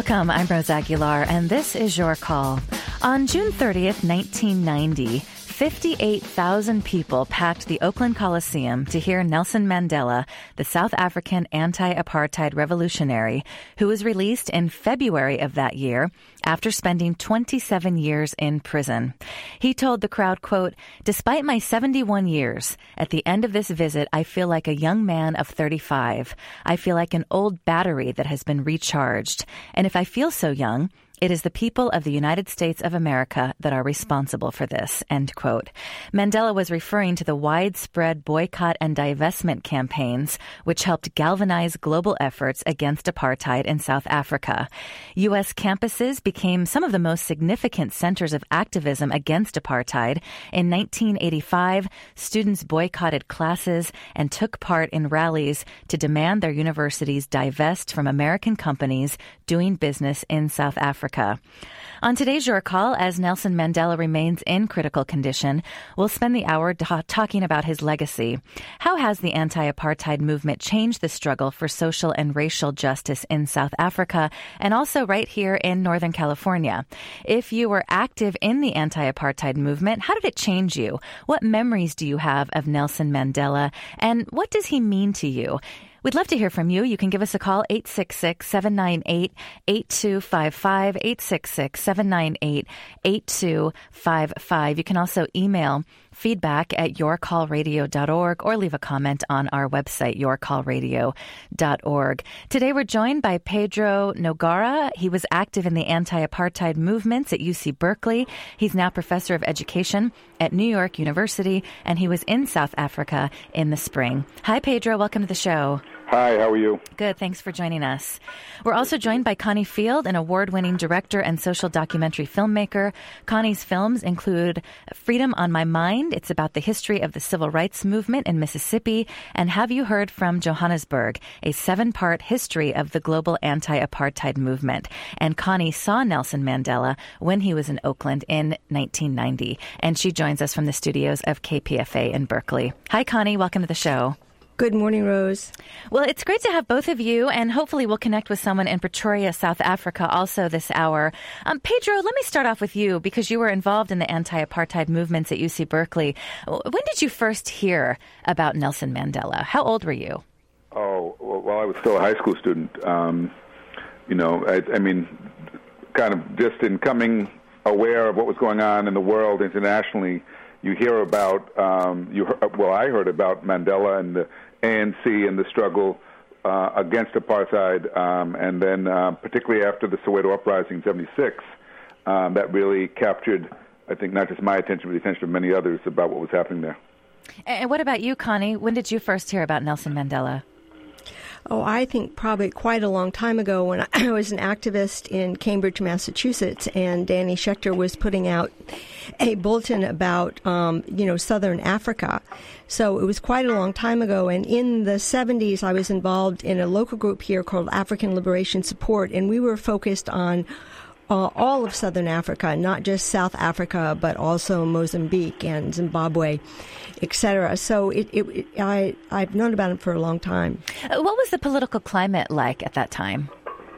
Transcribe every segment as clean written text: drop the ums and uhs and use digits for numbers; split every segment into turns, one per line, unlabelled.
Welcome, I'm Rose Aguilar, and this is Your Call. On June 30th, 1990, 58,000 people packed the Oakland Coliseum to hear Nelson Mandela, the South African anti-apartheid revolutionary, who was released in February of that year after spending 27 years in prison. He told the crowd, quote, "Despite my 71 years, at the end of this visit, I feel like a young man of 35. I feel like an old battery that has been recharged. And if I feel so young, it is the people of the United States of America that are responsible for this," end quote. Mandela was referring to the widespread boycott and divestment campaigns, which helped galvanize global efforts against apartheid in South Africa. U.S. campuses became some of the most significant centers of activism against apartheid. In 1985, students boycotted classes and took part in rallies to demand their universities divest from American companies doing business in South Africa. On today's Your Call, as Nelson Mandela remains in critical condition, we'll spend the hour talking about his legacy. How has the anti-apartheid movement changed the struggle for social and racial justice in South Africa and also right here in Northern California? If you were active in the anti-apartheid movement, how did it change you? What memories do you have of Nelson Mandela, and what does he mean to you? We'd love to hear from you. You can give us a call, 866-798-8255, 866-798-8255. You can also email feedback@yourcallradio.org or leave a comment on our website, yourcallradio.org. Today we're joined by Pedro Nogara. He was active in the anti-apartheid movements at UC Berkeley. He's now professor of education at New York University, and he was in South Africa in the spring. Hi, Pedro. Welcome to the show.
Hi, how are you?
Good, thanks for joining us. We're also joined by Connie Field, an award-winning director and social documentary filmmaker. Connie's films include Freedom on My Mind. It's about the history of the civil rights movement in Mississippi. And Have You Heard from Johannesburg, a 7-part history of the global anti-apartheid movement. And Connie saw Nelson Mandela when he was in Oakland in 1990. And she joins us from the studios of KPFA in Berkeley. Hi, Connie. Welcome to the show.
Good morning, Rose.
Well, it's great to have both of you, and hopefully we'll connect with someone in Pretoria, South Africa, also this hour. Pedro, let me start off with you, because you were involved in the anti-apartheid movements at UC Berkeley. When did you first hear about Nelson Mandela? How old were you?
Oh, well, I was still a high school student. I mean, kind of just in coming aware of what was going on in the world internationally, you hear about, I heard about Mandela and the ANC and the struggle against apartheid, and then particularly after the Soweto uprising in 76, that really captured, I think, not just my attention, but the attention of many others about what was happening there.
And what about you, Connie? When did you first hear about Nelson Mandela?
Oh, I think probably quite a long time ago when I was an activist in Cambridge, Massachusetts, and Danny Schechter was putting out a bulletin about, Southern Africa. So it was quite a long time ago. And in the 70s, I was involved in a local group here called African Liberation Support, and we were focused on all of Southern Africa, not just South Africa, but also Mozambique and Zimbabwe, etc. So I've known about it for a long time.
What was the political climate like at that time?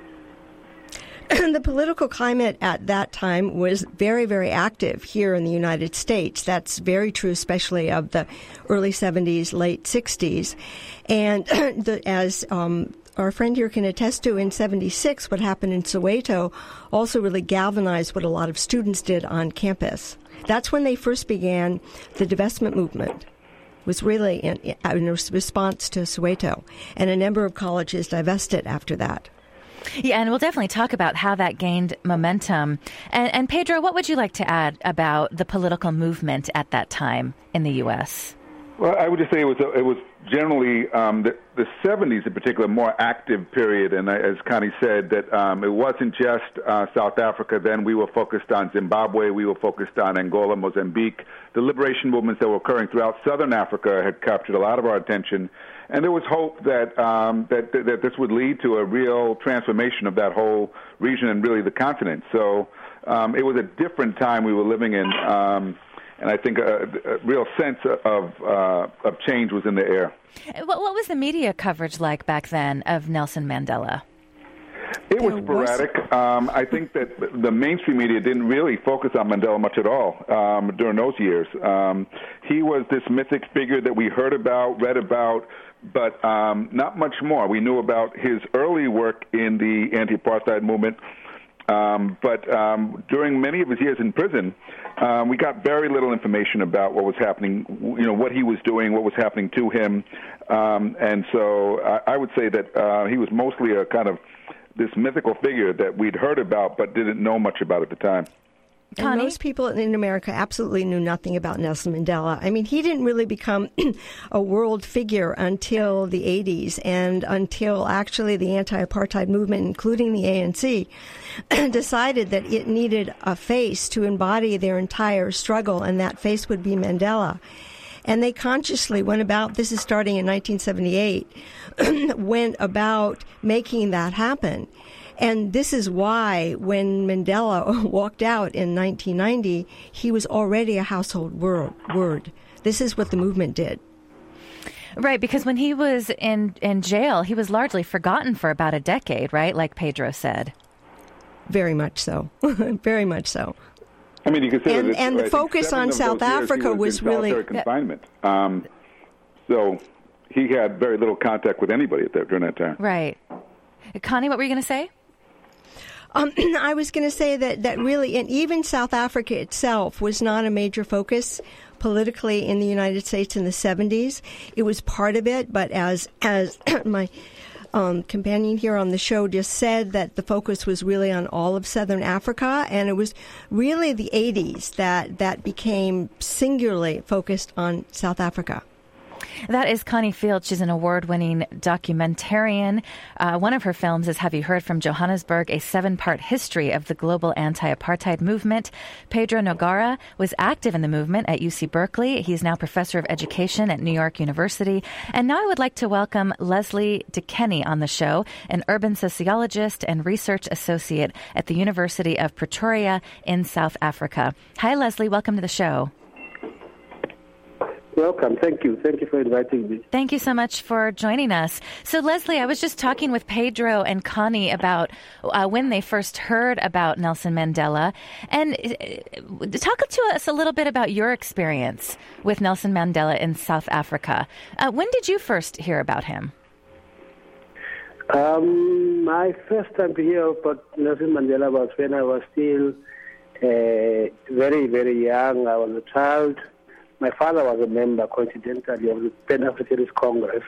The political climate at that time was very, very active here in the United States. That's very true, especially of the early 70s, late 60s. And as our friend here can attest to, in 76, what happened in Soweto also really galvanized what a lot of students did on campus. That's when they first began the divestment movement. Was really in response to Soweto, and a number of colleges divested after that.
Yeah, and we'll definitely talk about how that gained momentum. And Pedro, what would you like to add about the political movement at that time in the U.S.?
Well, I would just say it was generally the 70s in particular, a more active period. And as Connie said, that it wasn't just South Africa then. We were focused on Zimbabwe. We were focused on Angola, Mozambique. The liberation movements that were occurring throughout Southern Africa had captured a lot of our attention. And there was hope that that this would lead to a real transformation of that whole region and really the continent. So it was a different time we were living in. And I think a real sense of change was in the air.
What was the media coverage like back then of Nelson Mandela?
It was sporadic. I think that the mainstream media didn't really focus on Mandela much at all during those years. He was this mythic figure that we heard about, read about, but not much more. We knew about his early work in the anti-apartheid movement, but during many of his years in prison, we got very little information about what was happening, what he was doing, what was happening to him. And so I would say that he was mostly a kind of this mythical figure that we'd heard about but didn't know much about at the time.
And most people in America absolutely knew nothing about Nelson Mandela. I mean, he didn't really become a world figure until the 80s and until actually the anti-apartheid movement, including the ANC, decided that it needed a face to embody their entire struggle, and that face would be Mandela. And they consciously went about, this is starting in 1978, went about making that happen. And this is why when Mandela walked out in 1990, he was already a household word. This is what the movement did.
Right, because when he was in jail, he was largely forgotten for about a decade, right, like Pedro said?
Very much so. Very much so.
I mean, you consider
and the focus on South Africa was really
confinement. So he had very little contact with anybody during that time.
Right. Connie, what were you going to say?
I was going to say that really, and even South Africa itself was not a major focus politically in the United States in the 70s. It was part of it, but as my companion here on the show just said, that the focus was really on all of Southern Africa, and it was really the 80s that became singularly focused on South Africa.
That is Connie Field. She's an award-winning documentarian. One of her films is Have You Heard from Johannesburg, a 7-part history of the global anti-apartheid movement. Pedro Nogara was active in the movement at UC Berkeley. He's now professor of education at New York University. And now I would like to welcome Leslie DeKenney on the show, an urban sociologist and research associate at the University of Pretoria in South Africa. Hi, Leslie. Welcome to the show.
Welcome. Thank you. Thank you for inviting me.
Thank you so much for joining us. So, Leslie, I was just talking with Pedro and Connie about when they first heard about Nelson Mandela. And talk to us a little bit about your experience with Nelson Mandela in South Africa. When did you first hear about him?
My first time to hear about Nelson Mandela was when I was still very, very young. I was a child. My father was a member, coincidentally, of the Pan-Africanist Congress.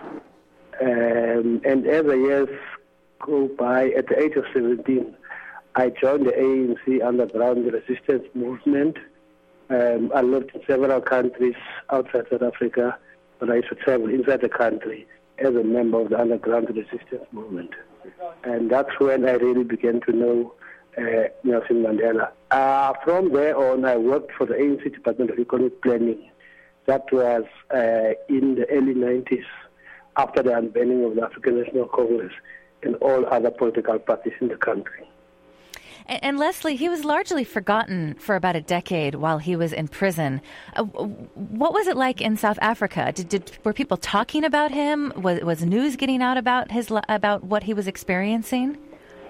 And as the years go by, at the age of 17, I joined the ANC underground resistance movement. I lived in several countries outside South Africa, but I used to travel inside the country as a member of the underground resistance movement. And that's when I really began to know Nelson Mandela. From there on, I worked for the ANC Department of Economic Planning. That was in the early 90s, after the unbanning of the African National Congress and all other political parties in the country.
And Leslie, he was largely forgotten for about a decade while he was in prison. What was it like in South Africa? Were people talking about him? Was news getting out about what he was experiencing?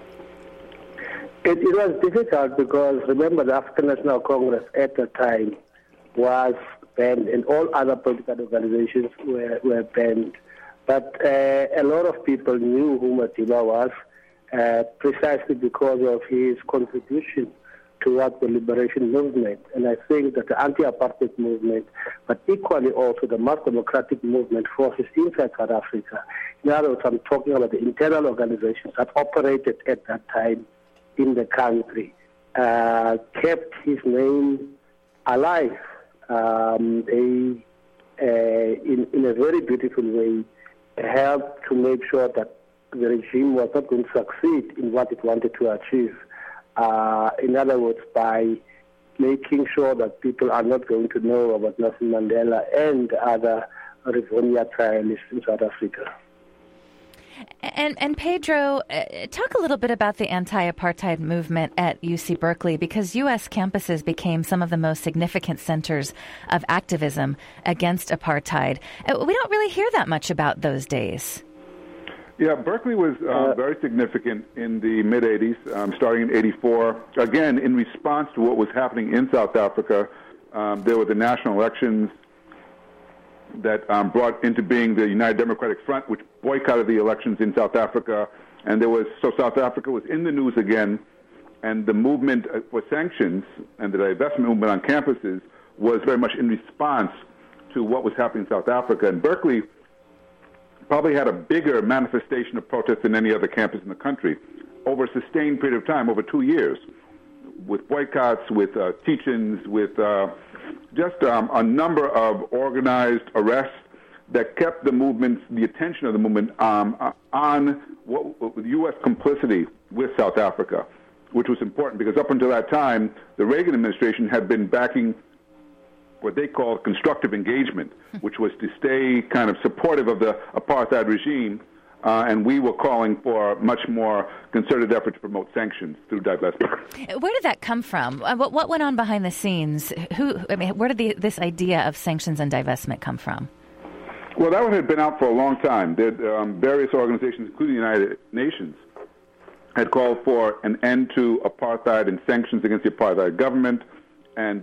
It was difficult because, remember, the African National Congress at the time was banned and all other political organizations were banned. But a lot of people knew who Madiba was precisely because of his contribution towards the liberation movement. And I think that the anti-apartheid movement, but equally also the mass democratic movement forces inside South Africa, in other words, I'm talking about the internal organizations that operated at that time in the country, kept his name alive. They, in a very beautiful way, helped to make sure that the regime was not going to succeed in what it wanted to achieve. In other words, by making sure that people are not going to know about Nelson Mandela and other Rivonia trialists in South Africa.
And Pedro, talk a little bit about the anti-apartheid movement at UC Berkeley, because U.S. campuses became some of the most significant centers of activism against apartheid. We don't really hear that much about those days.
Yeah, Berkeley was very significant in the mid-'80s, starting in '84. Again, in response to what was happening in South Africa, there were the national elections that brought into being the United Democratic Front, which boycotted the elections in South Africa. And South Africa was in the news again, and the movement for sanctions and the divestment movement on campuses was very much in response to what was happening in South Africa. And Berkeley probably had a bigger manifestation of protest than any other campus in the country over a sustained period of time, over 2 years, with boycotts, with teach-ins, with just a number of organized arrests that kept the movement, the attention of the movement on U.S. complicity with South Africa, which was important because up until that time, the Reagan administration had been backing what they called constructive engagement, which was to stay kind of supportive of the apartheid regime, and we were calling for much more concerted effort to promote sanctions through divestment.
Where did that come from? What went on behind the scenes? Where did this idea of sanctions and divestment come from?
Well, that one had been out for a long time. Various organizations, including the United Nations, had called for an end to apartheid and sanctions against the apartheid government, and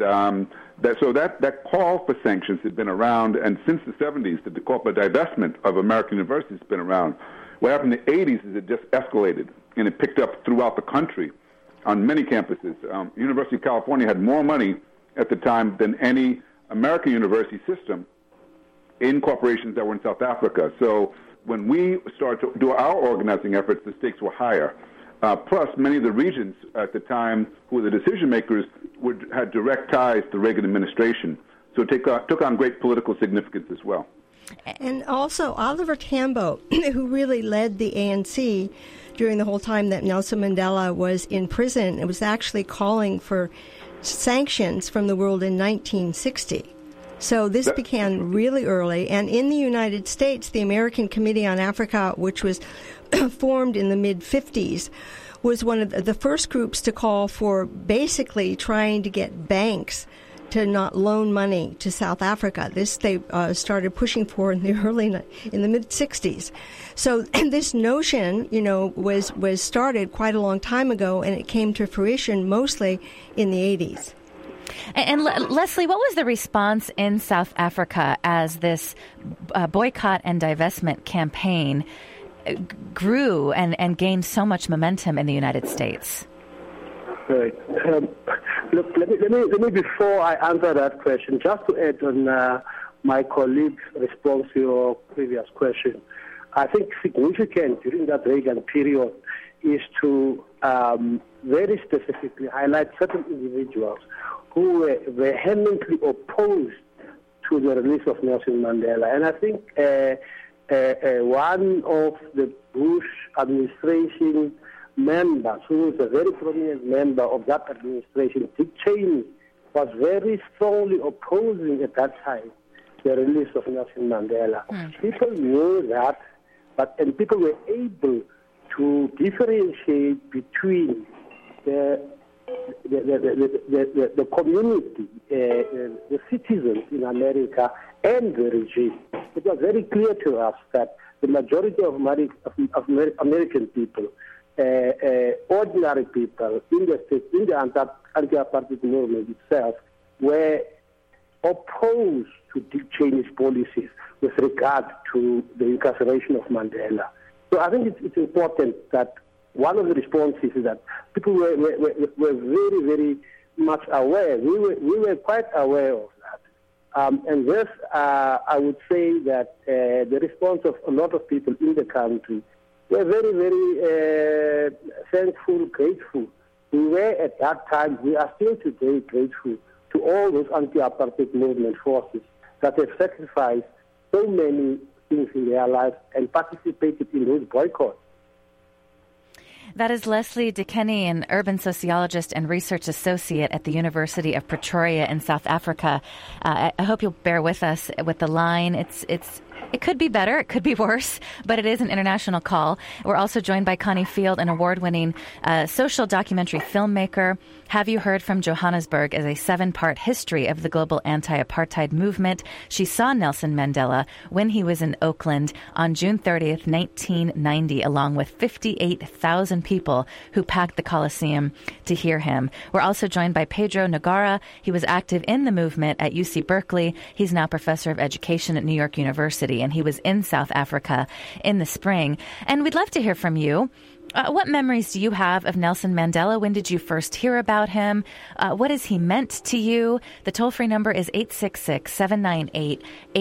that call for sanctions had been around, and since the 70s, the call for divestment of American universities has been around. What happened in the 80s is it just escalated, and it picked up throughout the country on many campuses. University of California had more money at the time than any American university system in corporations that were in South Africa. So when we started to do our organizing efforts, the stakes were higher. Plus, many of the regions at the time who were the decision makers had direct ties to the Reagan administration. So it took on great political significance as well.
And also, Oliver Tambo, who really led the ANC during the whole time that Nelson Mandela was in prison, it was actually calling for sanctions from the world in 1960. So this began really early. And in the United States, the American Committee on Africa, which was formed in the mid-'50s, was one of the first groups to call for basically trying to get banks to not loan money to South Africa. This they started pushing for in the mid-'60s. So this notion, was started quite a long time ago, and it came to fruition mostly in the 80s.
And Leslie, what was the response in South Africa as this boycott and divestment campaign grew and gained so much momentum in the United States?
Right. Look, let me before I answer that question, just to add on my colleague's response to your previous question. I think significant during that Reagan period is to very specifically highlight certain individuals who were vehemently opposed to the release of Nelson Mandela. And I think one of the Bush administration members, who was a very prominent member of that administration, Dick Cheney, was very strongly opposing at that time the release of Nelson Mandela. People knew that, and people were able to differentiate between the community, the citizens in America, and the regime. It was very clear to us that the majority of American people, ordinary people in the state, in the anti-apartheid movement itself, were opposed to Dick Cheney's policies with regard to the incarceration of Mandela. So I think it's important that one of the responses is that people were very, very much aware. We were quite aware of that. And this, I would say that the response of a lot of people in the country were very, very thankful, grateful. We were at that time, we are still today grateful to all those anti-apartheid movement forces that have sacrificed so many things in their lives and participated in those boycotts.
That is Leslie Dikeni, an urban sociologist and research associate at the University of Pretoria in South Africa. I hope you'll bear with us with the line. It's It could be better, it could be worse, but it is an international call. We're also joined by Connie Field, an award-winning social documentary filmmaker. Have You Heard from Johannesburg is a 7-part history of the global anti-apartheid movement. She saw Nelson Mandela when he was in Oakland on June 30th, 1990, along with 58,000 people who packed the Coliseum to hear him. We're also joined by Pedro Nogara. He was active in the movement at UC Berkeley. He's now professor of education at New York University, and he was in South Africa in the spring. And we'd love to hear from you. What memories do you have of Nelson Mandela? When did you first hear about him? What has he meant to you? The toll-free number is 866-798-8255,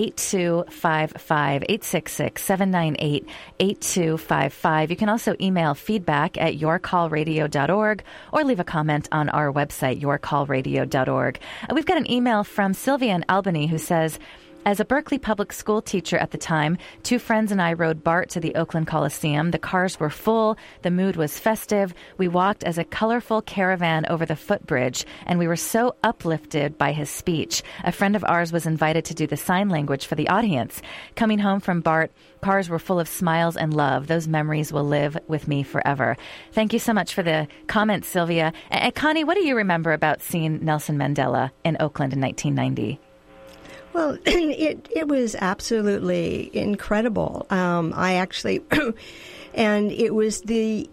866-798-8255. You can also email feedback at yourcallradio.org or leave a comment on our website, yourcallradio.org. We've got an email from Sylvia in Albany who says, as a Berkeley public school teacher at the time, 2 friends and I rode BART to the Oakland Coliseum. The cars were full. The mood was festive. We walked as a colorful caravan over the footbridge, and we were so uplifted by his speech. A friend of ours was invited to do the sign language for the audience. Coming home from BART, cars were full of smiles and love. Those memories will live with me forever. Thank you so much for the comment, Sylvia. And Connie, what do you remember about seeing Nelson Mandela in Oakland in 1990?
Well, it was absolutely incredible. I actually, and it was the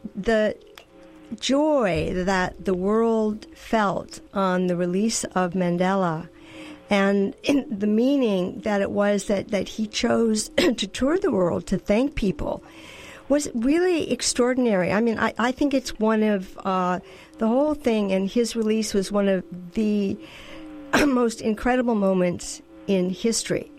joy that the world felt on the release of Mandela, and in the meaning that it was that he chose to tour the world to thank people was really extraordinary. I mean, I think it's one of the whole thing, and his release was one of the most incredible moments in history.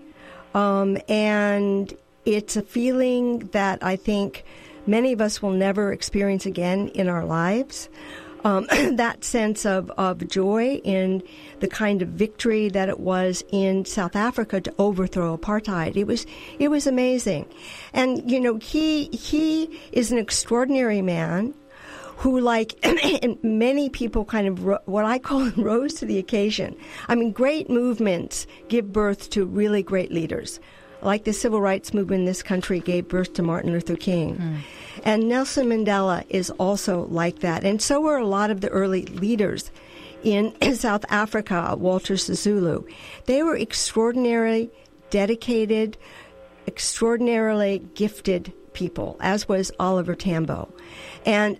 And it's a feeling that I think many of us will never experience again in our lives. That sense of joy in the kind of victory that it was in South Africa to overthrow apartheid. It was amazing. And, you know, he is an extraordinary man who, like many people, kind of what I call rose to the occasion. I mean, great movements give birth to really great leaders. Like the civil rights movement in this country gave birth to Martin Luther King. And Nelson Mandela is also like that. And so were a lot of the early leaders in South Africa, Walter Sisulu. They were extraordinarily dedicated, extraordinarily gifted people, as was Oliver Tambo. And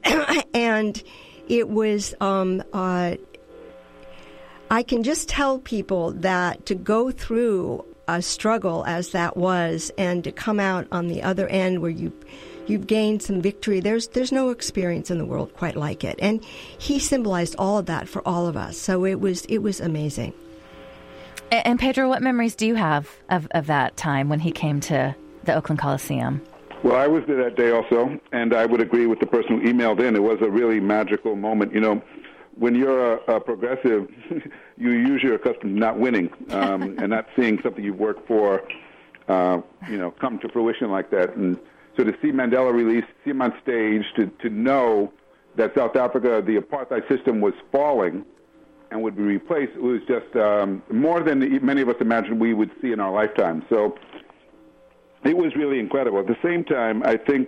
it was, I can just tell people that to go through a struggle as that was and to come out on the other end where you've gained some victory, there's no experience in the world quite like it. And he symbolized all of that for all of us. So it was amazing.
And Pedro, what memories do you have of that time when he came to the Oakland Coliseum?
Well, I was there that day also, and I would agree with the person who emailed in. It was a really magical moment. You know, when you're a progressive, you usually are accustomed to not winning and not seeing something you've worked for, come to fruition like that. And so to see Mandela release, see him on stage, to know that South Africa, the apartheid system was falling and would be replaced, it was just more than many of us imagined we would see in our lifetime. So it was really incredible. At the same time, I think,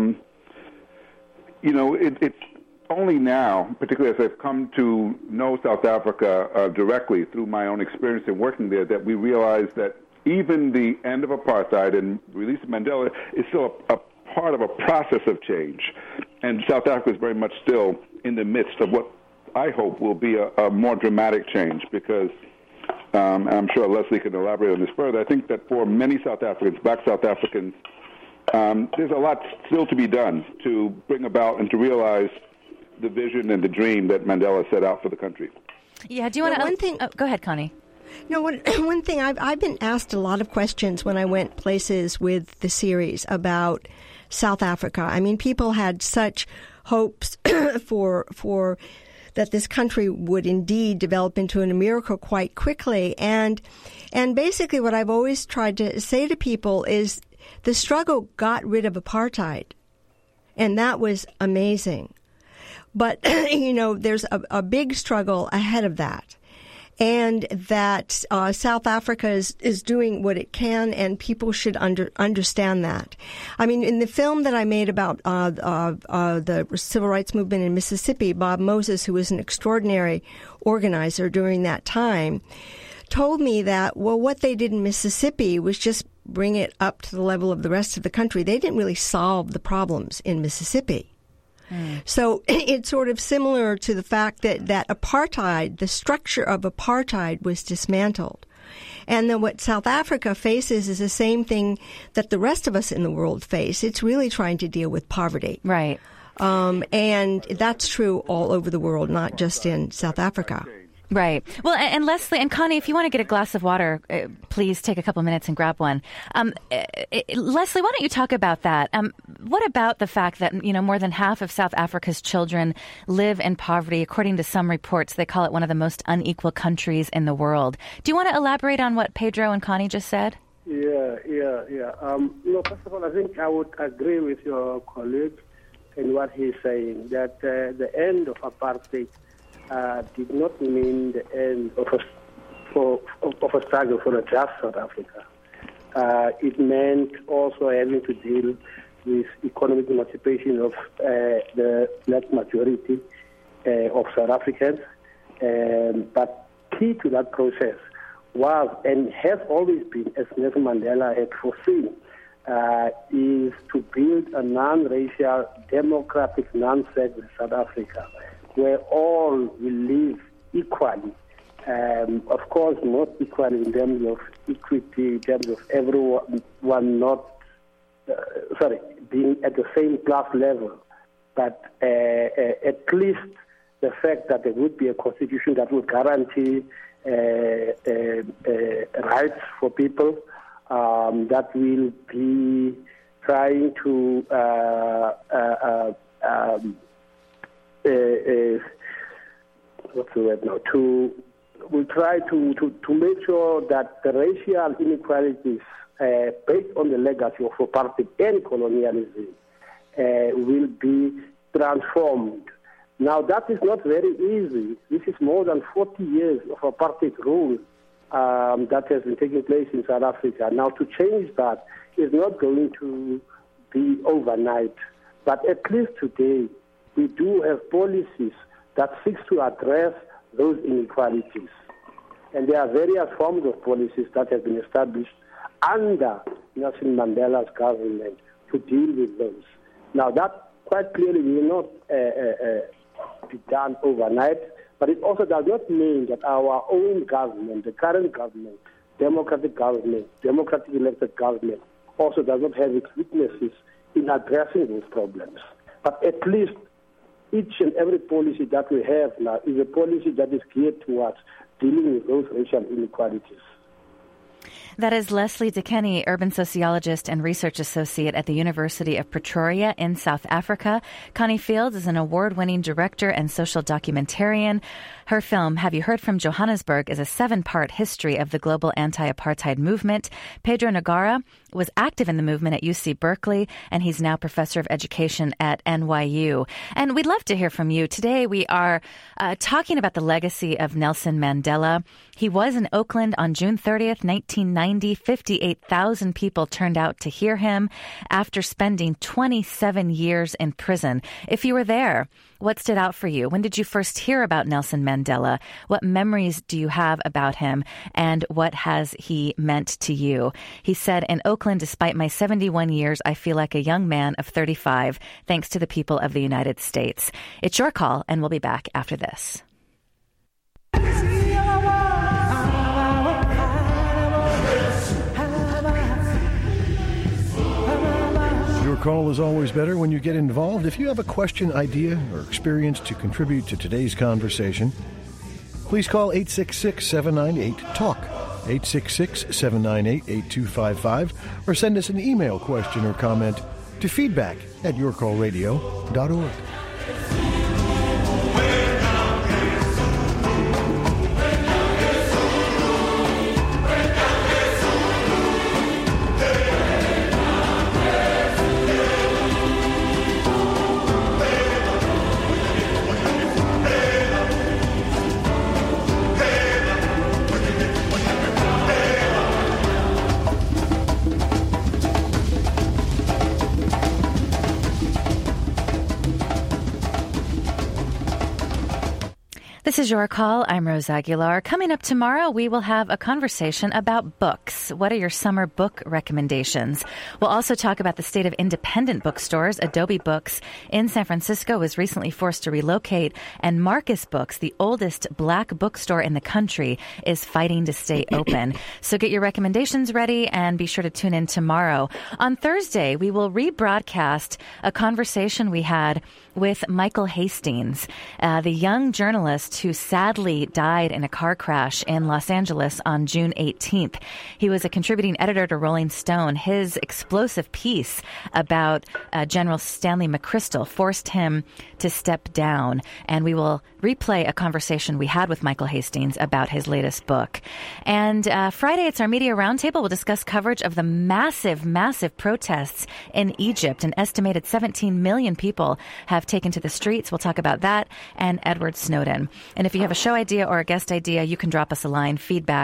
it's only now, particularly as I've come to know South Africa directly through my own experience in working there, that we realize that even the end of apartheid and release of Mandela is still a part of a process of change. And South Africa is very much still in the midst of what I hope will be a more dramatic change, because and I'm sure Leslie can elaborate on this further. I think that for many South Africans, black South Africans, there's a lot still to be done to bring about and to realize the vision and the dream that Mandela set out for the country.
Yeah, do you want to... One thing... go ahead, Connie.
No, one thing, I've been asked a lot of questions when I went places with the series about South Africa. I mean, people had such hopes for that this country would indeed develop into a miracle quite quickly. And basically what I've always tried to say to people is the struggle got rid of apartheid, and that was amazing. But, there's a big struggle ahead of that. and that South Africa is doing what it can, and people should understand that. I mean, in the film that I made about the civil rights movement in Mississippi, Bob Moses, who was an extraordinary organizer during that time, told me that, well, what they did in Mississippi was just bring it up to the level of the rest of the country. They didn't really solve the problems in Mississippi. So it's sort of similar to the fact that apartheid, the structure of apartheid, was dismantled. And then what South Africa faces is the same thing that the rest of us in the world face. It's really trying to deal with poverty.
Right.
And that's true all over the world, not just in South Africa.
Right. Well, and Leslie and Connie, if you want to get a glass of water, please take a couple minutes and grab one. Leslie, why don't you talk about that? What about the fact that, more than half of South Africa's children live in poverty? According to some reports, they call it one of the most unequal countries in the world. Do you want to elaborate on what Pedro and Connie just said?
Yeah. First of all, I think I would agree with your colleague in what he's saying, that the end of apartheid did not mean the end of a struggle for a just South Africa. It meant also having to deal with economic emancipation of the black majority of South Africans. But key to that process was, and has always been, as Nelson Mandela had foreseen, is to build a non-racial, democratic, non-segregated South Africa, where all will live equally. Of course, not equally in terms of equity, in terms of everyone being at the same class level, but at least the fact that there would be a constitution that would guarantee rights for people, that will be trying to we'll try to make sure that the racial inequalities based on the legacy of apartheid and colonialism will be transformed. Now, that is not very easy. This is more than 40 years of apartheid rule that has been taking place in South Africa. Now, to change that is not going to be overnight. But at least today, we do have policies that seek to address those inequalities. And there are various forms of policies that have been established under Nelson Mandela's government to deal with those. Now, that quite clearly will not be done overnight, but it also does not mean that our own government, the current government, democratic elected government, also does not have its weaknesses in addressing those problems. But at least each and every policy that we have now is a policy that is geared towards dealing with those racial inequalities.
That is Leslie Dikeni, urban sociologist and research associate at the University of Pretoria in South Africa. Connie Fields is an award-winning director and social documentarian. Her film, Have You Heard from Johannesburg, is a 7-part history of the global anti-apartheid movement. Pedro Nogara was active in the movement at UC Berkeley, and he's now professor of education at NYU. And we'd love to hear from you. Today we are talking about the legacy of Nelson Mandela. He was in Oakland on June 30th, 1990. 58,000 people turned out to hear him after spending 27 years in prison. If you were there, what stood out for you? When did you first hear about Nelson Mandela? What memories do you have about him? And what has he meant to you? He said, in Oakland, despite my 71 years, I feel like a young man of 35, thanks to the people of the United States. It's your call, and we'll be back after this.
Your call is always better when you get involved. If you have a question, idea, or experience to contribute to today's conversation, please call 866-798-TALK, 866-798-8255, or send us an email question or comment to feedback@yourcallradio.org.
is Your Call. I'm Rose Aguilar. Coming up tomorrow, we will have a conversation about books. What are your summer book recommendations? We'll also talk about the state of independent bookstores. Adobe Books in San Francisco was recently forced to relocate, and Marcus Books, the oldest black bookstore in the country, is fighting to stay open. So get your recommendations ready and be sure to tune in tomorrow. On Thursday, we will rebroadcast a conversation we had with Michael Hastings, the young journalist who sadly died in a car crash in Los Angeles on June 18th. He was a contributing editor to Rolling Stone. His explosive piece about General Stanley McChrystal forced him to step down, and we will replay a conversation we had with Michael Hastings about his latest book. And Friday, it's our Media Roundtable. We'll discuss coverage of the massive protests in Egypt. An estimated 17 million people have taken to the streets. We'll talk about that and Edward Snowden. And if you have a show idea or a guest idea, you can drop us a line,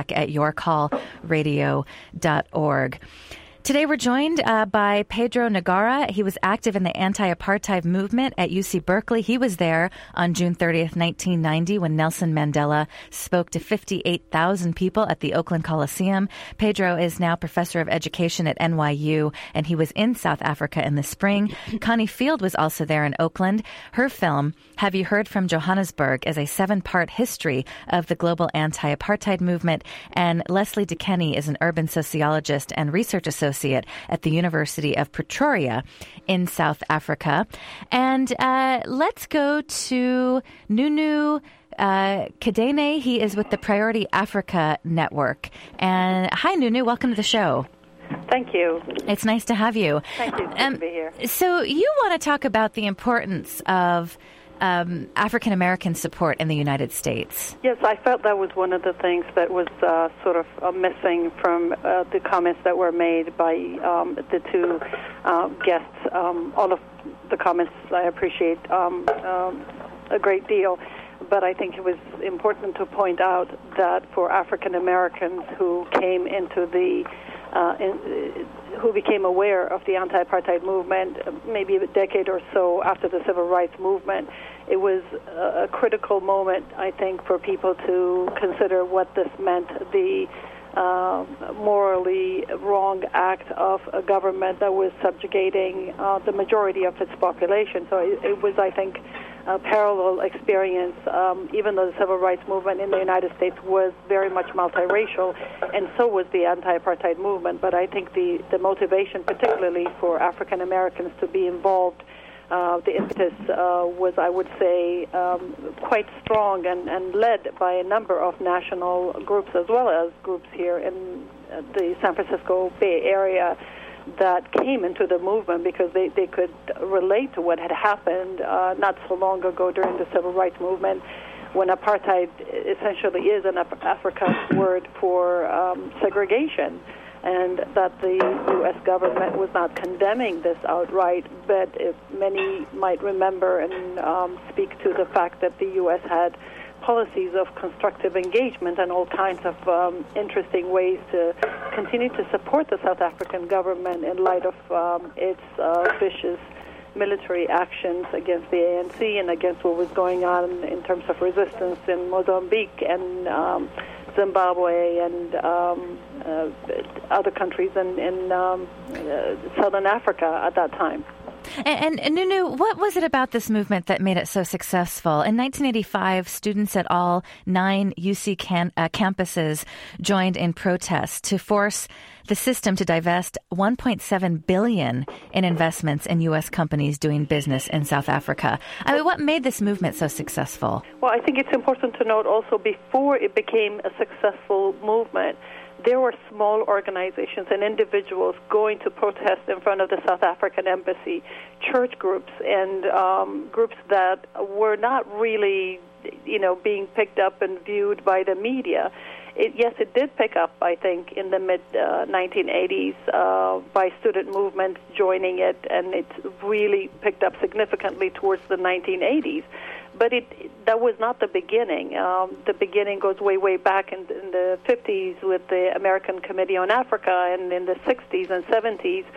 feedback@yourcallradio.org. Today we're joined by Pedro Nagara. He was active in the anti-apartheid movement at UC Berkeley. He was there on June 30th, 1990, when Nelson Mandela spoke to 58,000 people at the Oakland Coliseum. Pedro is now professor of education at NYU, and he was in South Africa in the spring. Connie Field was also there in Oakland. Her film, Have You Heard from Johannesburg, is a 7-part history of the global anti-apartheid movement. And Leslie DeKenney is an urban sociologist and research associate at the University of Pretoria in South Africa. And let's go to Nunu Kadene. He is with the Priority Africa Network. And hi, Nunu. Welcome to the show.
Thank you.
It's nice to have you.
Thank you. Good to be here.
So you want to talk about the importance of African-American support in the United States.
Yes, I felt that was one of the things that was sort of missing from the comments that were made by the two guests. All of the comments I appreciate a great deal, but I think it was important to point out that for African-Americans who came into the who became aware of the anti-apartheid movement maybe a decade or so after the civil rights movement, it was a critical moment, I think, for people to consider what this meant, the morally wrong act of a government that was subjugating the majority of its population. So it was, I think, a parallel experience, even though the civil rights movement in the United States was very much multiracial, and so was the anti-apartheid movement. But I think the motivation, particularly for African Americans to be involved, the impetus was, I would say, quite strong and led by a number of national groups as well as groups here in the San Francisco Bay Area that came into the movement because they could relate to what had happened not so long ago during the civil rights movement, when apartheid essentially is an Afrikaans word for segregation, and that the U.S. government was not condemning this outright, but if many might remember and speak to the fact that the U.S. had policies of constructive engagement and all kinds of interesting ways to continue to support the South African government in light of its vicious military actions against the ANC and against what was going on in terms of resistance in Mozambique and Zimbabwe and other countries in Southern Africa at that time.
And Nunu, what was it about this movement that made it so successful? In 1985, students at all 9 UC campuses joined in protest to force the system to divest $1.7 billion in investments in U.S. companies doing business in South Africa. I mean, what made this movement so successful?
Well, I think it's important to note also, before it became a successful movement, there were small organizations and individuals going to protest in front of the South African embassy, church groups and groups that were not really, being picked up and viewed by the media. Yes, it did pick up, I think, in the mid-1980s by student movements joining it, and it really picked up significantly towards the 1980s. But that was not the beginning. The beginning goes way back in the 50s with the American Committee on Africa, and in the 60s and 70s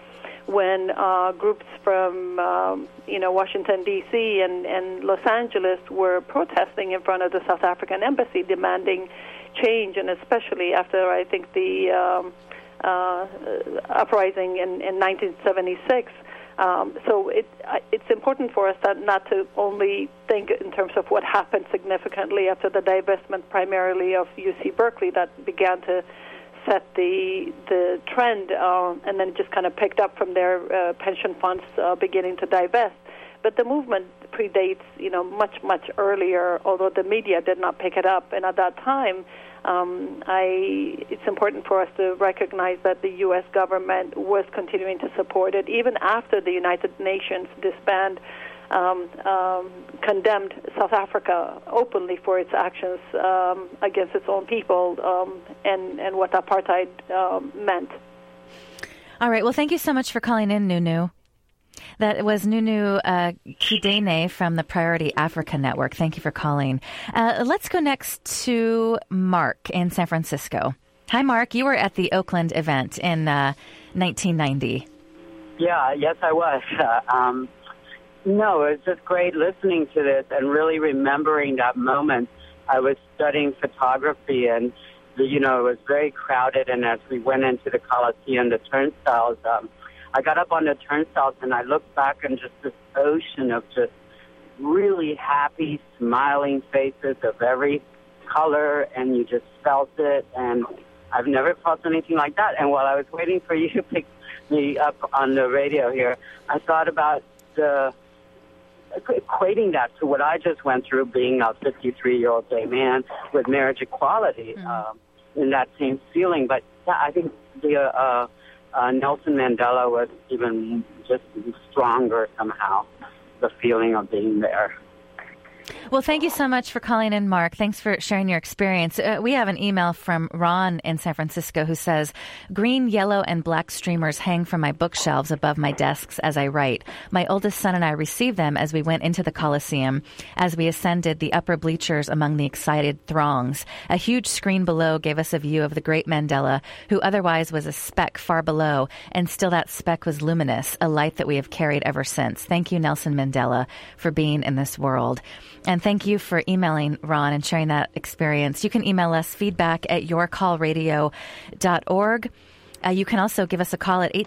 when groups from Washington, D.C. and Los Angeles were protesting in front of the South African embassy demanding change, and especially after, I think, the uprising in 1976. So it's important for us not to only think in terms of what happened significantly after the divestment primarily of UC Berkeley that began to set the trend, and then it just kind of picked up from there, pension funds beginning to divest. But the movement predates, much earlier, although the media did not pick it up. And at that time, it's important for us to recognize that the U.S. government was continuing to support it, even after the United Nations disbanded, condemned South Africa openly for its actions against its own people and what apartheid meant.
All right. Well, thank you so much for calling in, Nunu. That was Nunu Kidene from the Priority Africa Network. Thank you for calling. Let's go next to Mark in San Francisco. Hi, Mark. You were at the Oakland event in 1990.
Yeah, yes, I was. No, it was just great listening to this and really remembering that moment. I was studying photography, and it was very crowded, and as we went into the Coliseum, the turnstiles, I got up on the turnstiles and I looked back and just this ocean of just really happy, smiling faces of every color, and you just felt it, and I've never felt anything like that. And while I was waiting for you to pick me up on the radio here, I thought about equating that to what I just went through, being a 53-year-old gay man with marriage equality, in that same feeling. But yeah, I think the Nelson Mandela was even just stronger somehow, the feeling of being there.
Well, thank you so much for calling in, Mark. Thanks for sharing your experience. We have an email from Ron in San Francisco who says, green, yellow, and black streamers hang from my bookshelves above my desks as I write. My oldest son and I received them as we went into the Coliseum, as we ascended the upper bleachers among the excited throngs. A huge screen below gave us a view of the great Mandela, who otherwise was a speck far below, and still that speck was luminous, a light that we have carried ever since. Thank you, Nelson Mandela, for being in this world. And thank you for emailing, Ron, and sharing that experience. You can email us feedback@yourcallradio.org. You can also give us a call at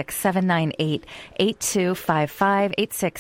866-798-8255,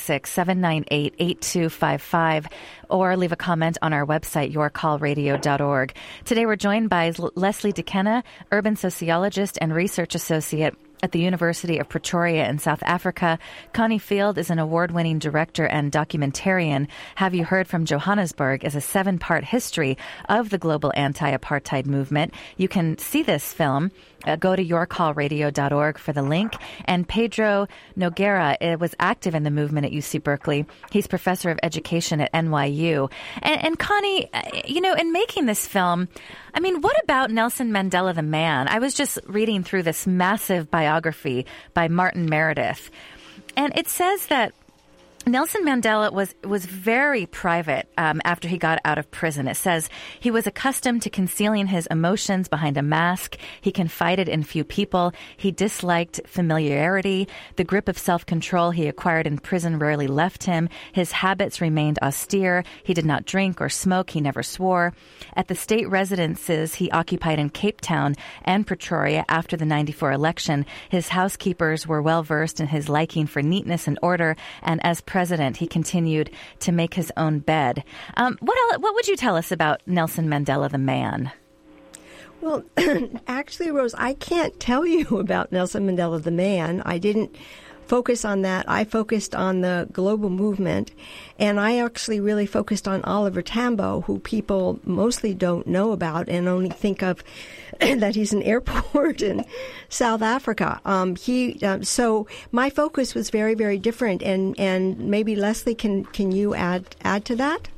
866-798-8255, or leave a comment on our website, yourcallradio.org. Today we're joined by Leslie DeKenna, urban sociologist and research associate at the University of Pretoria in South Africa. Connie Field is an award-winning director and documentarian. Have You Heard from Johannesburg is a 7-part history of the global anti-apartheid movement. You can see this film. Go to yourcallradio.org for the link. And Pedro Nogueira was active in the movement at UC Berkeley. He's professor of education at NYU. And Connie, in making this film, I mean, what about Nelson Mandela the man? I was just reading through this massive biography by Martin Meredith, and it says that Nelson Mandela was very private after he got out of prison. It says he was accustomed to concealing his emotions behind a mask. He confided in few people. He disliked familiarity. The grip of self-control he acquired in prison rarely left him. His habits remained austere. He did not drink or smoke. He never swore. At the state residences he occupied in Cape Town and Pretoria after the 94 election, his housekeepers were well versed in his liking for neatness and order, and as president, he continued to make his own bed. What would you tell us about Nelson Mandela the man?
Well, actually, Rose, I can't tell you about Nelson Mandela the man. I didn't focus on that. I focused on the global movement, and I actually really focused on Oliver Tambo, who people mostly don't know about and only think of that he's an airport in South Africa. So my focus was very, very different, and maybe Leslie, can you add to that?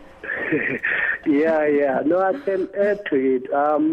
Yeah. No, I can add to it.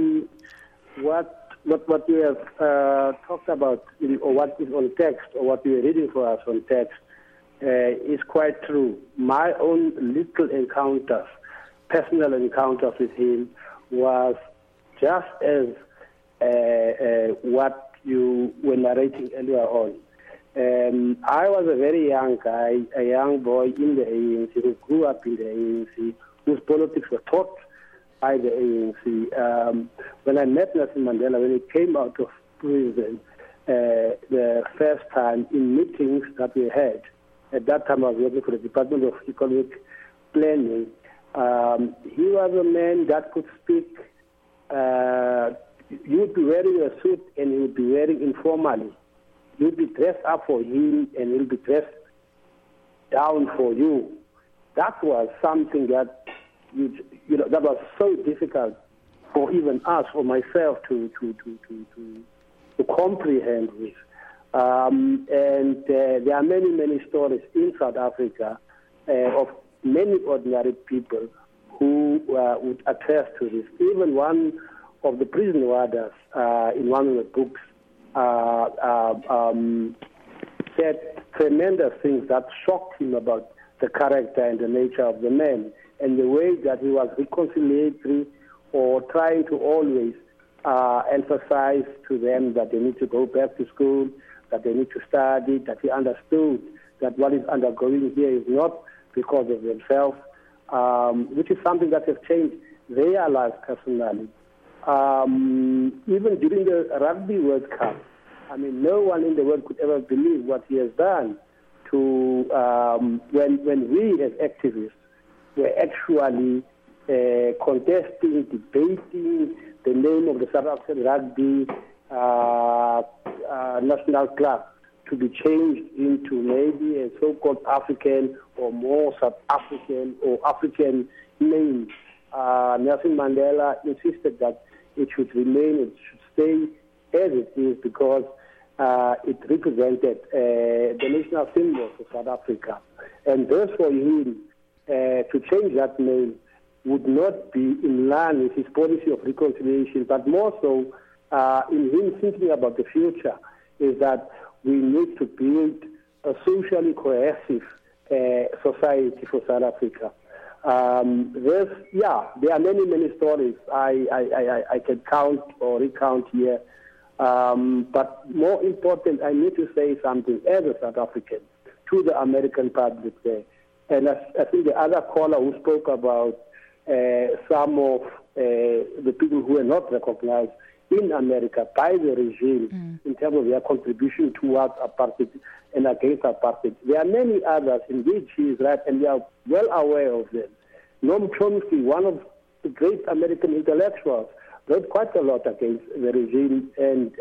What you have talked about, or what is on text, or what you are reading for us on text, is quite true. My own little encounters, personal encounters with him, was just as what you were narrating earlier on. I was a very young guy, a young boy in the ANC who grew up in the ANC, whose politics were taught by the ANC. When I met Nelson Mandela, when he came out of prison the first time in meetings that we had, at that time I was working for the Department of Economic Planning, he was a man that could speak. You'd be wearing a suit and he would be wearing informally. You'd be dressed up for him and he'll be dressed down for you. That was something that that was so difficult for even us, for myself, to comprehend with. And there are many, many stories in South Africa of many ordinary people who would attest to this. Even one of the prison warders in one of the books said tremendous things that shocked him about the character and the nature of the man, and the way that he was reconciliatory or trying to always emphasize to them that they need to go back to school, that they need to study, that he understood that what is undergoing here is not because of themselves, which is something that has changed their lives personally. Even during the Rugby World Cup, I mean, no one in the world could ever believe what he has done to when we as activists were actually contesting, debating the name of the South African Rugby National Club to be changed into maybe a so-called African or more South African or African name. Nelson Mandela insisted that it should remain, it should stay as it is, because it represented the national symbol for South Africa. And therefore him to change that name would not be in line with his policy of reconciliation, but more so in him thinking about the future, is that we need to build a socially cohesive society for South Africa. There are many, many stories I can count or recount here. But more important, I need to say something as a South African to the American public there. And I think the other caller who spoke about some of the people who were not recognized in America by the regime in terms of their contribution towards apartheid and against apartheid. There are many others in which he is right, and we are well aware of them. Noam Chomsky, one of the great American intellectuals, wrote quite a lot against the regime and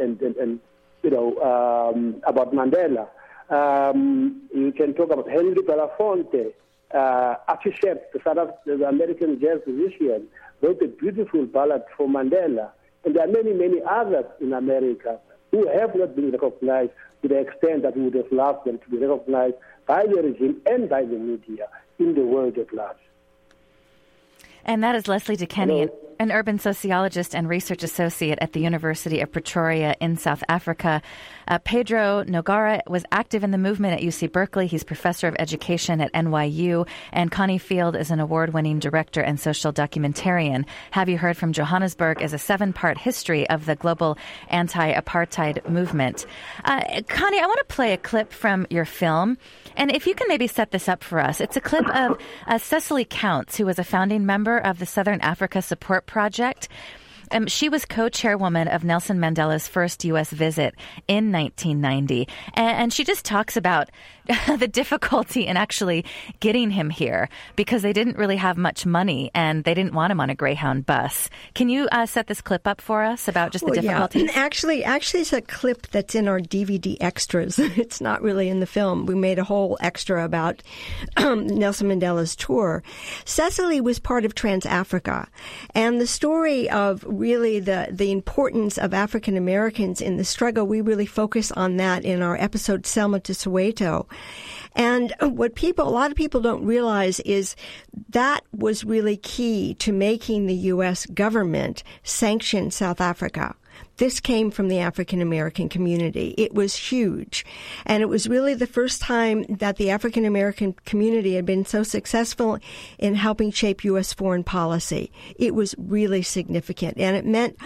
about Mandela. You can talk about Henry Belafonte, Archie Shepp, the American jazz musician, wrote a beautiful ballad for Mandela. And there are many, many others in America who have not been recognized to the extent that we would have loved them to be recognized by the regime and by the media in the world at large.
And that is Leslie Dukeni, an urban sociologist and research associate at the University of Pretoria in South Africa. Pedro Nogara was active in the movement at UC Berkeley. He's professor of education at NYU. And Connie Field is an award-winning director and social documentarian. Have You Heard from Johannesburg is a 7-part history of the global anti-apartheid movement. Connie, I want to play a clip from your film. And if you can maybe set this up for us. It's a clip of Cecily Counts, who was a founding member of the Southern Africa Support Project. She was co-chairwoman of Nelson Mandela's first U.S. visit in 1990. And she just talks about the difficulty in actually getting him here because they didn't really have much money and they didn't want him on a Greyhound bus. Can you set this clip up for us about just the difficulty?
Yeah. Actually, it's a clip that's in our DVD extras. It's not really in the film. We made a whole extra about Nelson Mandela's tour. Cecily was part of Trans-Africa, and the story of really the importance of African Americans in the struggle, we really focus on that in our episode Selma to Soweto. And what a lot of people don't realize is that was really key to making the U.S. government sanction South Africa. This came from the African American community. It was huge. And it was really the first time that the African American community had been so successful in helping shape U.S. foreign policy. It was really significant. And it meant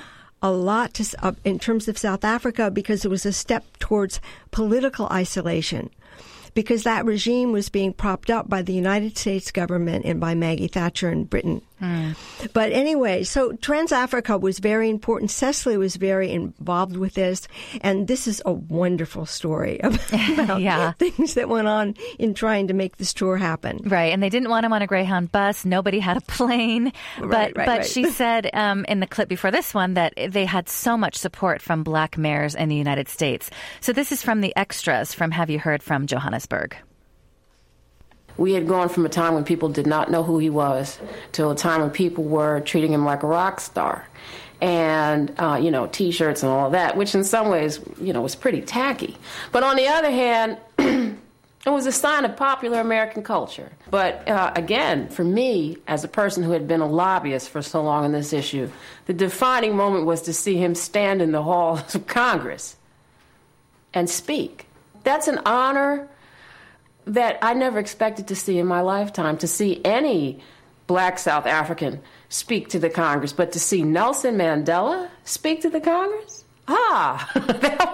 a lot in terms of South Africa because it was a step towards political isolation, because that regime was being propped up by the United States government and by Maggie Thatcher in Britain. But anyway, so Trans-Africa was very important. Cecily was very involved with this, and this is a wonderful story about things that went on in trying to make this tour happen.
Right, and they didn't want him on a Greyhound bus. Nobody had a plane. But she said in the clip before this one that they had so much support from black mayors in the United States. So this is from the extras from Have You Heard from Johannesburg.
We had gone from a time when people did not know who he was to a time when people were treating him like a rock star. And, T-shirts and all that, which in some ways, was pretty tacky. But on the other hand, it was a sign of popular American culture. But again, for me, as a person who had been a lobbyist for so long on this issue, the defining moment was to see him stand in the halls of Congress and speak. That's an honor that I never expected to see in my lifetime, to see any black South African speak to the Congress, but to see Nelson Mandela speak to the Congress? That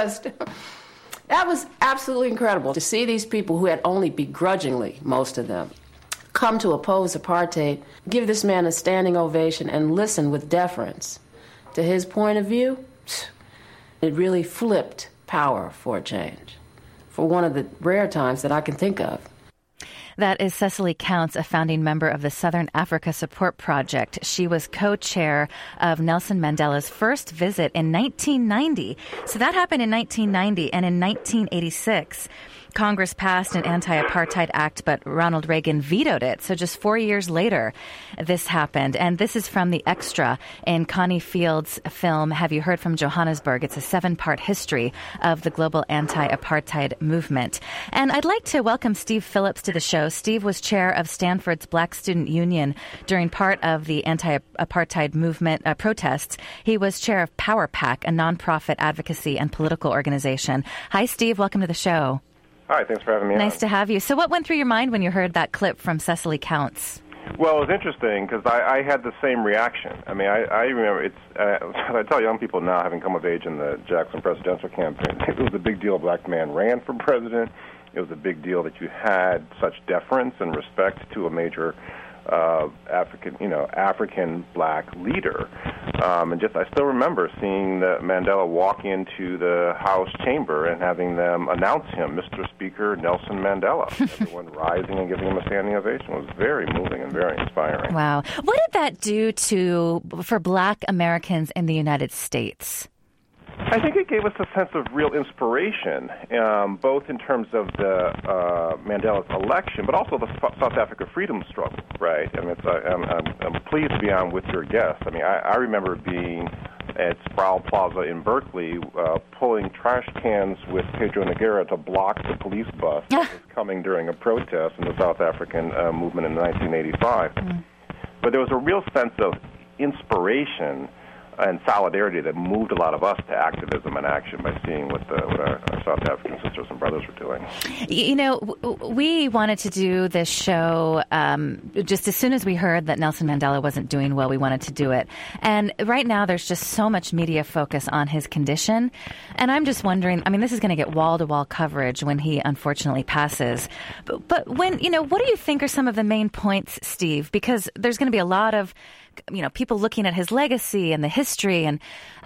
was absolutely incredible to see these people who had only begrudgingly, most of them, come to oppose apartheid, give this man a standing ovation and listen with deference to his point of view. It really flipped power for a change, for one of the rare times that I can think of.
That is Cecily Counts, a founding member of the Southern Africa Support Project. She was co-chair of Nelson Mandela's first visit in 1990. So that happened in 1990, and in 1986, Congress passed an anti-apartheid act, but Ronald Reagan vetoed it. So just 4 years later, this happened. And this is from the extra in Connie Field's film, Have You Heard from Johannesburg? It's a 7-part history of the global anti-apartheid movement. And I'd like to welcome Steve Phillips to the show. Steve was chair of Stanford's Black Student Union during part of the anti-apartheid movement protests. He was chair of Power Pack, a nonprofit advocacy and political organization. Hi, Steve. Welcome to the show.
Hi, thanks for having me on.
Nice to have you. So what went through your mind when you heard that clip from Cecily Counts?
Well, it was interesting because I had the same reaction. I mean, I remember I tell young people now, having come of age in the Jackson presidential campaign, it was a big deal a black man ran for president. It was a big deal that you had such deference and respect to a major African black leader. And I still remember seeing Mandela walk into the House chamber and having them announce him, Mr. Speaker Nelson Mandela. Everyone rising and giving him a standing ovation. It was very moving and very inspiring.
Wow. What did that do for black Americans in the United States?
I think it gave us a sense of real inspiration, both in terms of the Mandela's election, but also the South Africa freedom struggle, right? I mean, I'm pleased to be on with your guest. I mean, I remember being at Sproul Plaza in Berkeley, pulling trash cans with Pedro Nogueira to block the police bus that was coming during a protest in the South African movement in 1985. But there was a real sense of inspiration and solidarity that moved a lot of us to activism and action by seeing what our South African sisters and brothers were doing.
You know, we wanted to do this show just as soon as we heard that Nelson Mandela wasn't doing well, we wanted to do it. And right now there's just so much media focus on his condition. And I'm just wondering, I mean, this is going to get wall-to-wall coverage when he unfortunately passes. But what do you think are some of the main points, Steve? Because there's going to be a lot of people looking at his legacy and the history, and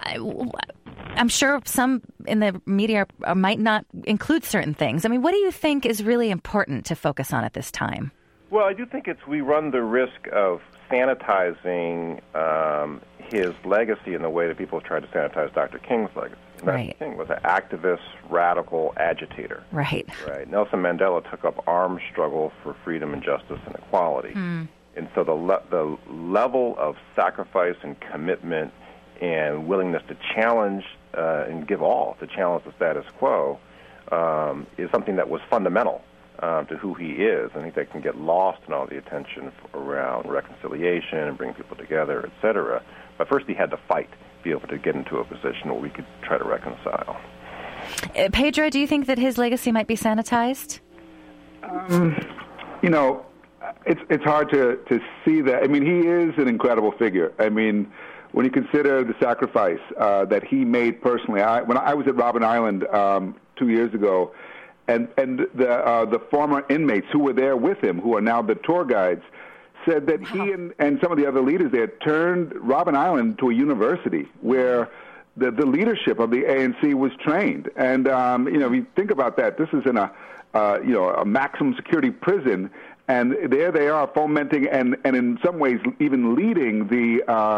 I'm sure some in the media might not include certain things. I mean, what do you think is really important to focus on at this time?
Well, I do think we run the risk of sanitizing his legacy in the way that people have tried to sanitize Dr. King's legacy. Dr. King was an activist, radical agitator.
Right.
Nelson Mandela took up armed struggle for freedom and justice and equality. And so the level of sacrifice and commitment and willingness to challenge and give all to challenge the status quo is something that was fundamental to who he is. I think that can get lost in all the attention around reconciliation and bringing people together, et cetera. But first he had to fight to be able to get into a position where we could try to reconcile.
Pedro, do you think that his legacy might be sanitized?
It's hard to see that. I mean, he is an incredible figure. I mean, when you consider the sacrifice that he made personally. When I was at Robben Island 2 years ago, and the former inmates who were there with him, who are now the tour guides, said that he and some of the other leaders there turned Robben Island to a university where the leadership of the ANC was trained. And if you think about that, this is in a maximum security prison, and there they are fomenting and in some ways even leading the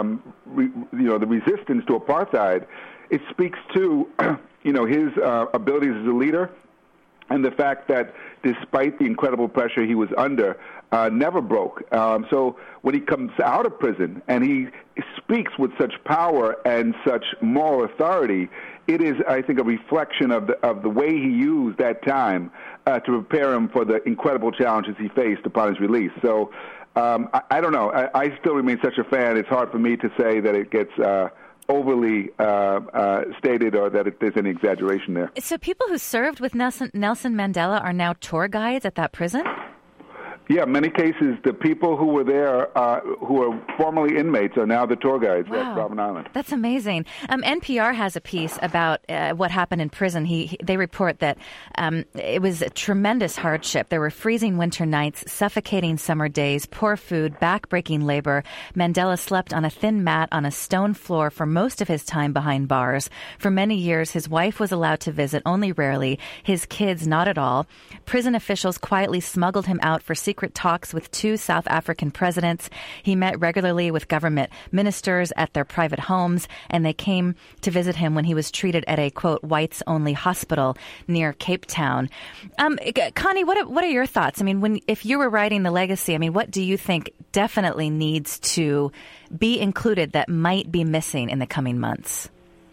the resistance to apartheid. It speaks to his abilities as a leader, and the fact that despite the incredible pressure he was under, never broke. So when he comes out of prison and he speaks with such power and such moral authority, it is, I think, a reflection of the way he used that time to prepare him for the incredible challenges he faced upon his release. So I don't know. I still remain such a fan. It's hard for me to say that it gets overly stated or that there's any exaggeration there.
So people who served with Nelson Mandela are now tour guides at that prison?
Yeah, in many cases, the people who were there, who were formerly inmates, are now the tour guides at Robben Island.
That's amazing. NPR has a piece about what happened in prison. They report that it was a tremendous hardship. There were freezing winter nights, suffocating summer days, poor food, back-breaking labor. Mandela slept on a thin mat on a stone floor for most of his time behind bars. For many years, his wife was allowed to visit only rarely, his kids not at all. Prison officials quietly smuggled him out for secret talks with 2 South African presidents. He met regularly with government ministers at their private homes, and they came to visit him when he was treated at a, quote, whites-only hospital near Cape Town. Connie, what are your thoughts? I mean, if you were writing the legacy, I mean, what do you think definitely needs to be included that might be missing in the coming months?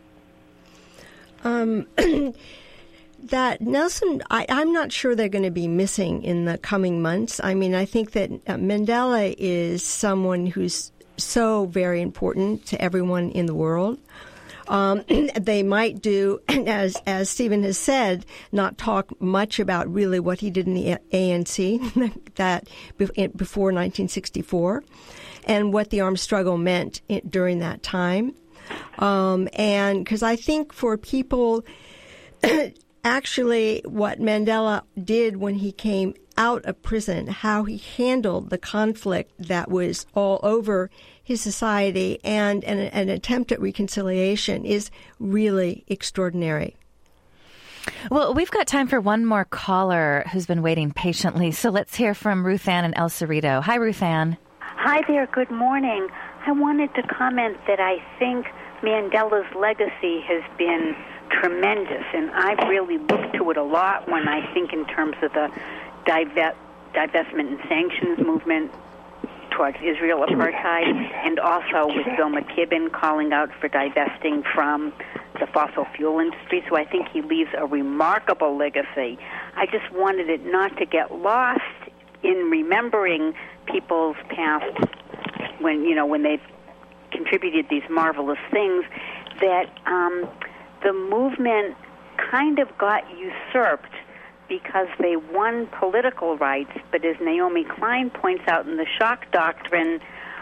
That Nelson, I'm not sure they're going to be missing in the coming months. I mean, I think that Mandela is someone who's so very important to everyone in the world. They might do, as Stephen has said, not talk much about really what he did in the ANC that before 1964 and what the armed struggle meant during that time. And because I think for people... Actually, what Mandela did when he came out of prison, how he handled the conflict that was all over his society and an attempt at reconciliation is really extraordinary.
Well, we've got time for one more caller who's been waiting patiently. So let's hear from Ruth Ann in El Cerrito. Hi, Ruth Ann.
Hi there. Good morning. I wanted to comment that I think Mandela's legacy has been tremendous, and I've really looked to it a lot when I think in terms of the divestment and sanctions movement towards Israel apartheid, and also with Bill McKibben calling out for divesting from the fossil fuel industry. So I think he leaves a remarkable legacy. I just wanted it not to get lost in remembering people's past when they've contributed these marvelous things, that the movement kind of got usurped because they won political rights, but as Naomi Klein points out in the shock doctrine,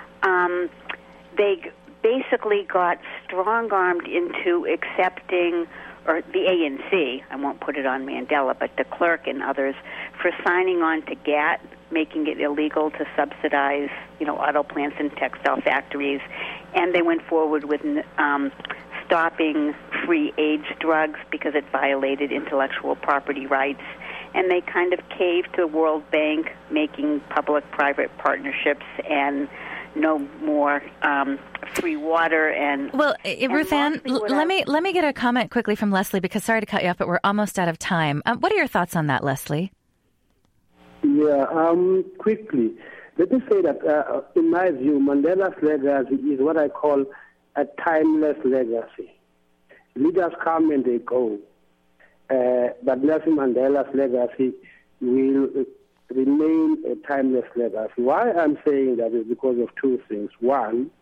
they basically got strong-armed into accepting, or the ANC, I won't put it on Mandela, but de Klerk and others, for signing on to GATT, making it illegal to subsidize, auto plants and textile factories, and they went forward with stopping free age drugs because it violated intellectual property rights, and they kind of caved to the World Bank, making public-private partnerships and no more free water. And
well, Ruth Ann, let me get a comment quickly from Leslie, because sorry to cut you off, but we're almost out of time. What are your thoughts on that, Leslie?
Yeah, quickly. Let me say that, in my view, Mandela's legacy is what I call a timeless legacy. Leaders come and they go. But Nelson Mandela's legacy will remain a timeless legacy. Why I'm saying that is because of two things. One,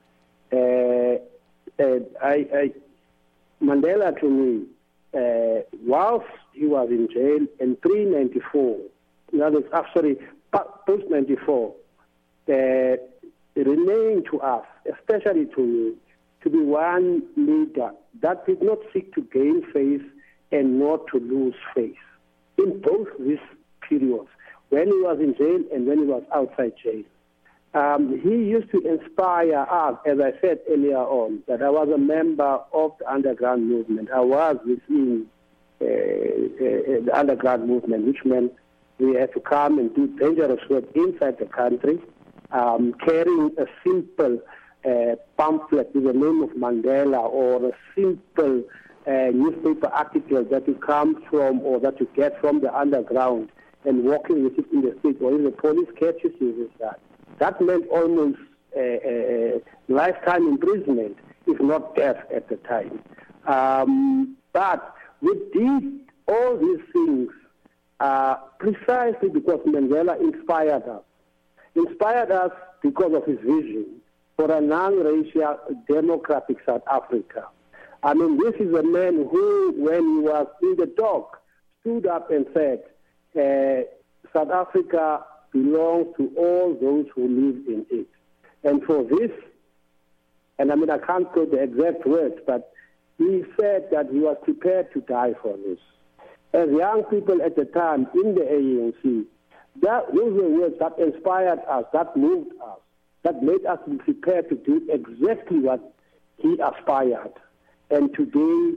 Mandela, to me, whilst he was in jail in pre-94, post-94, remained to us, especially to me, to be one leader that did not seek to gain face and not to lose face in both these periods, when he was in jail and when he was outside jail. He used to inspire us, as I said earlier on, that I was a member of the underground movement. I was within the underground movement, which meant we had to come and do dangerous work inside the country, carrying a simple pamphlet with the name of Mandela, or a simple newspaper article that you come from or that you get from the underground, and walking with it in the street, or if the police catches you with that. That meant almost lifetime imprisonment, if not death at the time. But we did all these things precisely because Mandela inspired us. Inspired us because of his vision for a non-racial democratic South Africa. I mean, this is a man who, when he was in the dock, stood up and said, South Africa belongs to all those who live in it. And for this, and I mean, I can't quote the exact words, but he said that he was prepared to die for this. As young people at the time in the ANC, those were words that inspired us, that moved us, that made us be prepared to do exactly what he aspired. And today,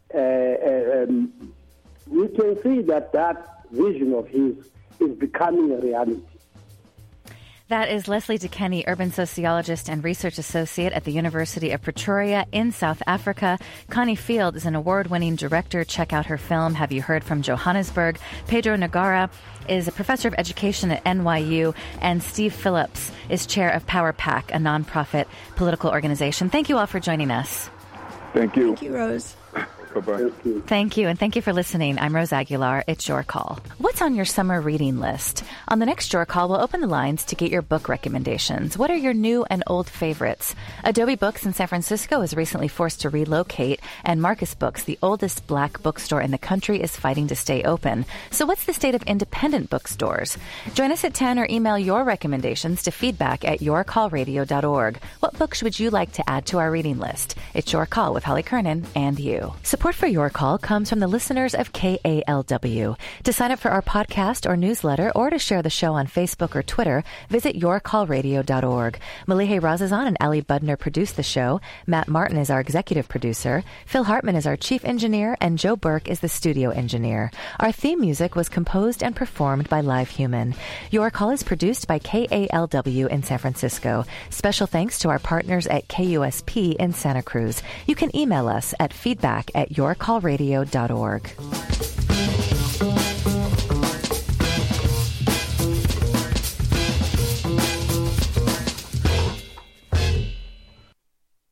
we can see that that vision of his is becoming a reality.
That is Leslie de Keny, urban sociologist and research associate at the University of Pretoria in South Africa. Connie Field is an award-winning director. Check out her film, Have You Heard from Johannesburg? Pedro Nagara is a professor of education at NYU. And Steve Phillips is chair of Power Pack, a nonprofit political organization. Thank you all for joining us.
Thank you.
Thank you, Rose.
Bye-bye.
Thank you, and thank you for listening. I'm Rose Aguilar. It's Your Call. What's on your summer reading list? On the next Your Call, we'll open the lines to get your book recommendations. What are your new and old favorites? Adobe Books in San Francisco is recently forced to relocate, and Marcus Books, the oldest black bookstore in the country, is fighting to stay open. So what's the state of independent bookstores? Join us at 10 or email your recommendations to feedback@yourcallradio.org. What books would you like to add to our reading list? It's Your Call with Holly Kernan and you. Support for Your Call comes from the listeners of KALW. To sign up for our podcast or newsletter, or to share the show on Facebook or Twitter, visit yourcallradio.org. Malihe Razazan and Ali Budner produce the show. Matt Martin is our executive producer. Phil Hartman is our chief engineer, and Joe Burke is the studio engineer. Our theme music was composed and performed by Live Human. Your Call is produced by KALW in San Francisco. Special thanks to our partners at KUSP in Santa Cruz. You can email us at feedback@yourcallradio.org.